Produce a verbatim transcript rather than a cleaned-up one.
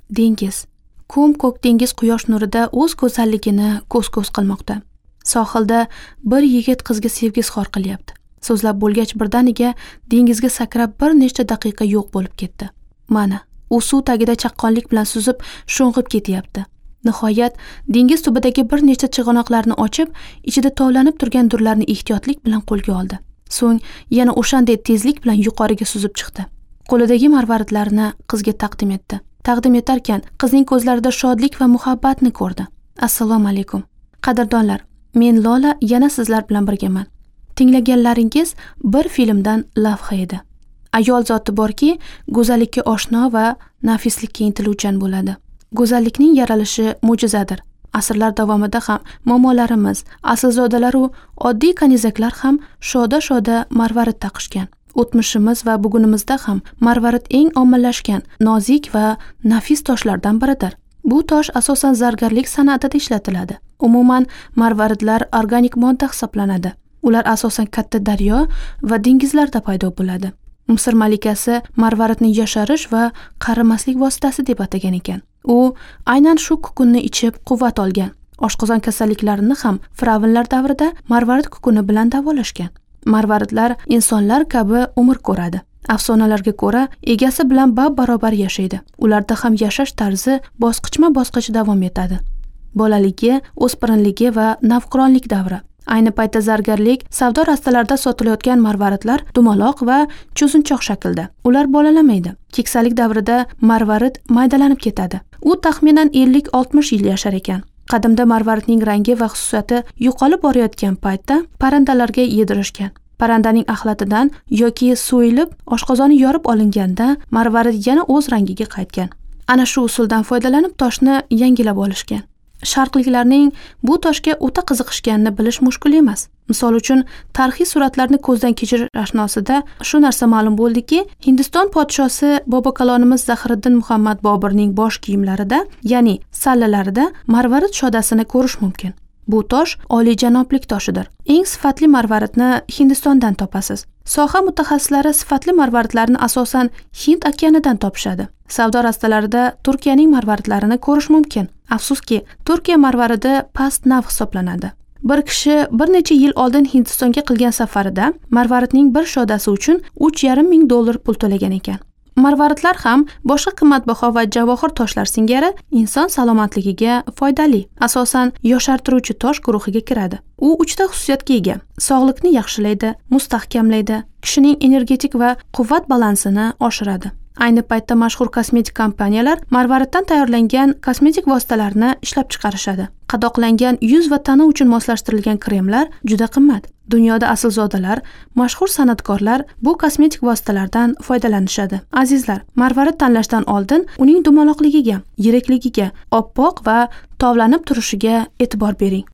Dengiz. Ko'm-ko'k dengiz quyosh nurida o'z go'zalligini ko'z-ko'z qilmoqda. Sohilda bir yigit qizga sevgi izhor qilyapti. So'zlab bo'lgach birdaniga dengizga sakrab bir nechta daqiqa yo'q bo'lib ketdi. Mana, u suv tagida chaqqonlik bilan suzib, sho'ng'ib ketyapti. Nihoyat dengiz tubidagi bir nechta chig'anoqlarni ochib, ichida tovlanib turgan durlarni ehtiyotlik bilan qo'lga oldi. So'ng yana o'shanday tezlik bilan yuqoriga suzib chiqdi. Qo'lidagi marvaridlarni qizga taqdim etdi. Taqdim etarkan, qizning ko'zlarida shodlik va muhabbatni ko'rdi. Assalomu alaykum. Qadrdonlar, men Lola yana sizlar bilan birgaman. Tinglaganlaringiz bir filmdan lavha edi. Ayol zoti borki, go'zallikka oshno va nafislikka intiluvchan bo'ladi. Go'zallikning yaralishi mo'jizadir. Asrlar davomida ham momolarimiz, aslzodalar u oddiy kanizaklar ham shoda-shoda marvarid taqishgan. O'tmishimiz va bugunimizda ham marvarid eng ommalashgan, nozik va nafis toshlardan biridir. Bu tosh asosan zargarlik san'atida ishlatiladi. Umuman, marvaridlar organik modda hisoblanadi. Ular asosan katta daryo va dengizlarda paydo bo'ladi. Misr malikasi marvaridni yasharish va qarimaslik vositasi deb atagan ekan. U aynan shu kukunni ichib quvvat olgan. Oshqozon kasalliklarini ham fir'avnlar davrida marvarid kukuni bilan davolashgan. Marvaridlar insonlar kabi umr ko'radi. Afsonalarga ko'ra, egasi bilan bab-barobar yashaydi. Ularda ham yashash tarzi bosqichma-bosqich davom etadi. Bolaligi, o'spirinligi va navqironlik davri. Ayni paytda zargarlik, savdo rastalarida sotilayotgan marvaridlar dumaloq va cho'zinchoq shaklda. Ular bolalamaydi. Keksalik davrida marvarid maydalanib ketadi. U taxminan ellik oltmish yil yashar ekan. Qadimda marvaridning rangi va xususiyati yo'qolib borayotgan paytda parandalarga yedirishgan. Parandaning axlatidan yoki so'yilib, oshqozoni yorib olinganda marvarid yana o'z rangiga qaytgan. Ana shu usuldan foydalanib toshni yangilab olishgan. Sharqliklarning bu toshga o'ta qiziqishganini bilish mushkul emas. Misol uchun, tarixiy suratlarni ko'zdan kechirish asnosida shu narsa ma'lum bo'ldiki, Hindiston podshosi bobokalonimiz Zahiriddin Muhammad Boburning bosh kiyimlarida, ya'ni sallalarida marvarid shodasini ko'rish mumkin. Bu tosh oliyjanoblik toshidir. Eng sifatli marvaridni Hindistondan topasiz. Soha mutaxassislari sifatli marvaridlarni asosan Hind okeanidan topishadi. Savdo rastalarida Turkiyaning marvaridlarini ko'rish mumkin. Afsuski, Turkiya marvaridi past nav hisoblanadi. Bir kishi bir necha yil oldin Hindistonga qilgan safarida marvaridning bir shodasi uchun uch yarim ming dollar pul to'lagan ekan. Marvaridlar ham boshqa qimmatbaho va javohir toshlar singari inson salomatligiga foydali. Asosan yoshartiruvchi tosh guruhiga kiradi. U uchta xususiyatga ega. Sog'liqni yaxshilaydi, mustahkamlaydi, kishining energetik va quvvat balansini oshiradi. Ayni paytda mashhur kosmetik kompaniyalar marvariddan tayyorlangan kosmetik vositalarni ishlab chiqarishadi. Qadoqlangan yuz va tana uchun moslashtirilgan kremlar juda qimmat. Dunyoda aslzodalar, mashhur san'atkorlar bu kosmetik vositalardan foydalanishadi. Azizlar, marvarid tanlashdan oldin uning dumaloqligiga, yirikligiga, oppoq va tovlanib turishiga e'tibor bering.